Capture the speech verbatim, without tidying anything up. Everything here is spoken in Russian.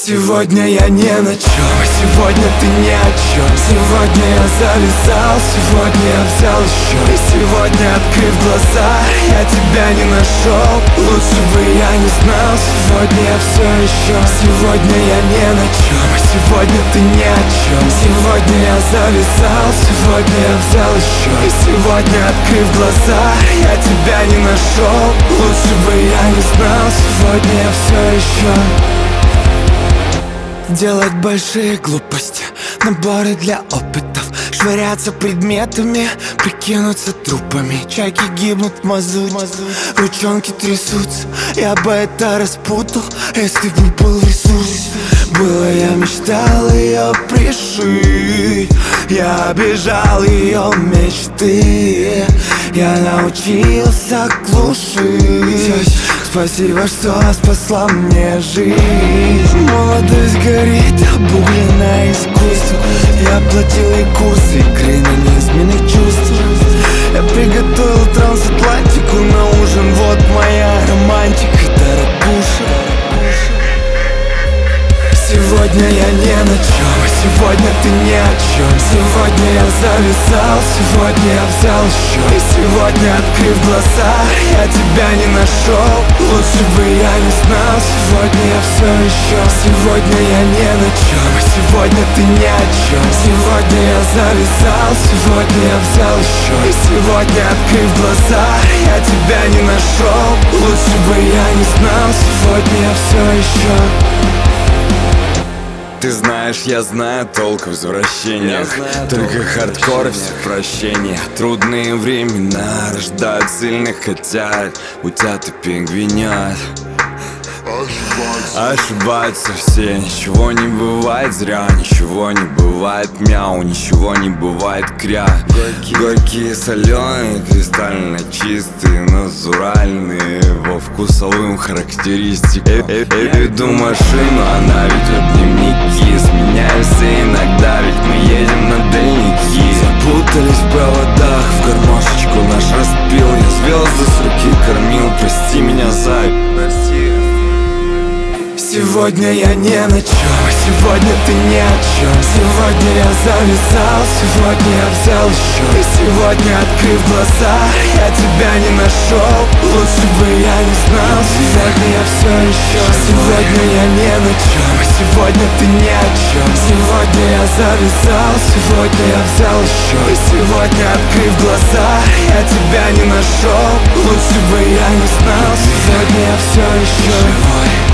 Сегодня я не на чем, сегодня ты ни о чем. Сегодня я завязал, сегодня я взял еще. И сегодня, открыв глаза, я тебя не нашел. Лучше бы я не знал, сегодня я все еще. Сегодня я не на чем, сегодня ты ни о чем. Сегодня я завязал, сегодня я взял еще. И сегодня, открыв глаза, я тебя не нашел. Лучше бы я не знал, сегодня я все еще. Делать большие глупости, наборы для опытов, швыряться предметами, прикинуться трупами. Чайки гибнут в мазуте, ручонки трясутся. Я бы это распутал, если бы был в ресурсе. Было, я мечтал ее пришить, я обижал ее мечты. Я научился глушить. Спасибо, что спасла мне жизнь. Молодость горит, обугленное искусство. Я платил ей курсы игры на неизменных чувствах. Я приготовил трансатлантику на ужин. Вот моя романтика, дорогуша. Сегодня я не на чем, сегодня ты ни о чем. Сегодня я завязал, сегодня я взял еще. И сегодня, открыв глаза, я тебя не нашел. Лучше бы я не знал, сегодня я все еще. Сегодня я не на чем, сегодня ты ни о чем. Сегодня я завязал, сегодня я взял еще. И сегодня, открыв глаза, я тебя не нашел. Лучше бы я не знал, сегодня я все еще. Ты знаешь, я знаю толк в возвращениях. Только хардкор и все прощения. Трудные времена рождают сильных, хотя утят и пингвинят. Ошибаются все, ничего не бывает зря. Ничего не бывает мяу, ничего не бывает кря. Горькие, соленые, кристально чистые, натуральные во вкусовым характеристикам. Я веду машину, она ведет дневники. Сменяемся иногда, ведь мы едем на дальники. Запутались в проводах, в гармошечку наш распил. Я звезды с руки кормил, прости меня, зай, прости. Сегодня я не на чем, сегодня ты ни о чем. Сегодня я завязал, сегодня я взял еще. И сегодня, открыв глаза, я тебя не нашел. Лучше бы я не знал, сегодня я все еще. Сегодня я не на чем, сегодня ты ни о чем. Сегодня я завязал, сегодня я взял еще. И сегодня, открыв глаза, я тебя не нашел. Лучше бы я не знал, сегодня я все еще.